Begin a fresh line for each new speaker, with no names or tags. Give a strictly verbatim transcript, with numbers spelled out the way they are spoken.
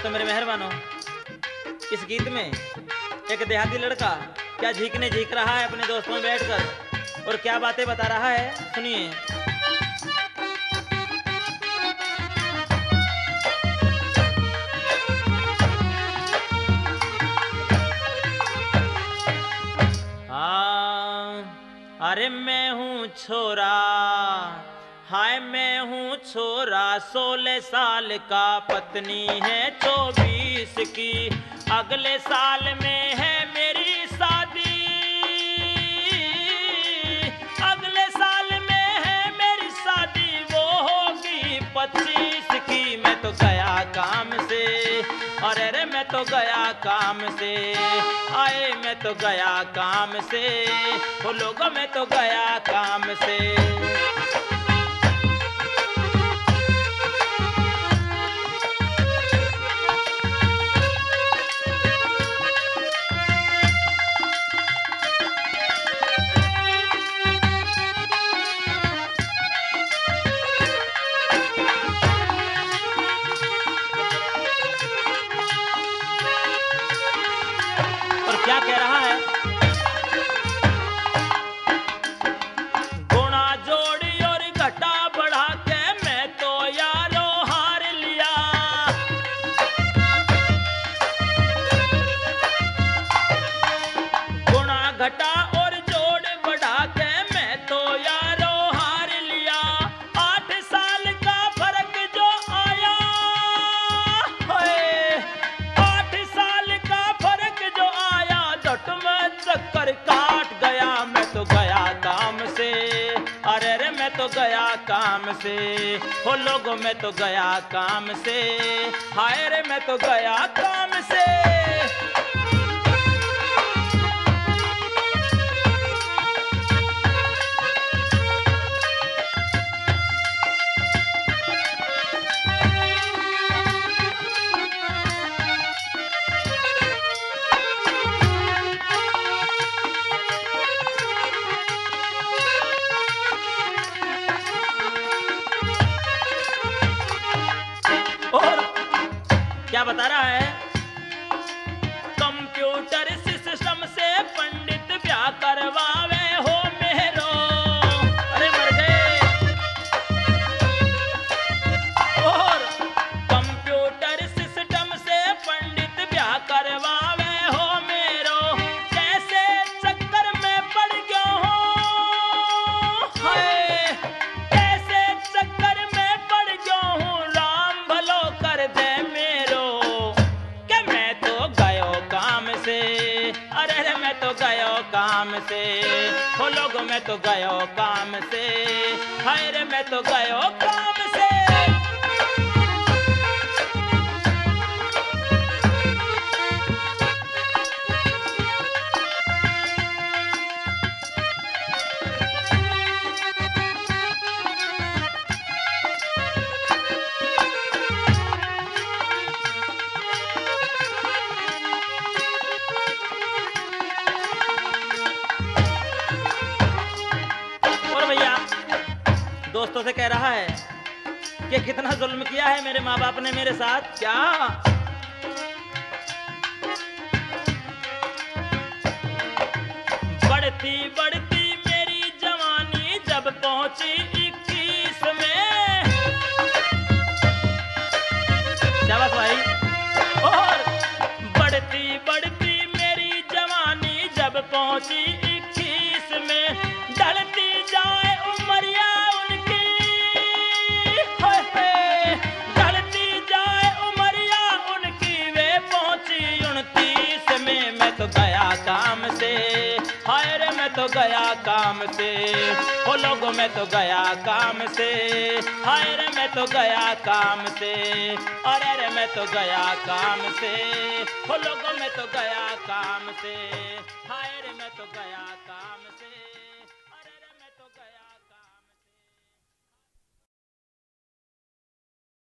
तो मेरे मेहरबानों, इस गीत में एक देहाती लड़का क्या झीकने झीक रहा है अपने दोस्तों में बैठकर और क्या बातें बता रहा है, सुनिए। अरे मैं हूँ छोरा, हाय मैं हूँ छोरा, सोलह साल का, पत्नी है चौबीस की, अगले साल में है मेरी शादी, अगले साल में है मेरी शादी, वो होगी पच्चीस की। मैं तो गया काम से, अरे रे मैं तो गया काम से, आए मैं तो गया काम से, वो लोगों में तो गया काम से। क्या कह रहा है? गुणा जोड़ी और घटा बढ़ा के मैं तो यारो हार लिया, गुणा घटा और जोड़ बढ़ा के मैं तो यारो हार लिया, आठ साल का फर्क जो आया, आठ साल का फर्क जो आया, चक्कर काट गया। मैं तो गया काम से, अरे रे मैं तो गया काम से, हो लोगों में तो गया काम से, हाय रे मैं तो गया काम से। क्या बता रहा है? कंप्यूटर सिस्टम से पंडित ब्याह करवावे हो मेरो, अरे मर गए। और कंप्यूटर सिस्टम से पंडित ब्याह करवावे हो मेरो, कैसे चक्कर में पड़ गया हूँ, कैसे चक्कर में पड़ गया हूँ, राम भलो कर दे मेरो, अरे रे मैं तो गयो काम से, हो लोगों में तो गयो काम से, हाय रे मैं तो गयो काम से। दोस्तों से कह रहा है कि कितना जुल्म किया है मेरे माँ बाप ने मेरे साथ, क्या बढ़ती बढ़ती मेरी जवानी जब पहुंची इक्कीस में, शाबाश भाई। और बढ़ती बढ़ती मेरी जवानी जब पहुंची इक्कीस में, ढलती जाए उमरिया उनकी, ढलती जाए उमरिया उनकी, वे पहुंची उनतीस में। मैं तो गया काम से, हाय रे मैं तो गया काम से, हो लोगों में तो गया काम से, हाय रे मैं तो गया काम से, अरे रे मैं तो गया काम से, हो लोगों में तो गया काम से, हाय रे मैं तो गया काम से।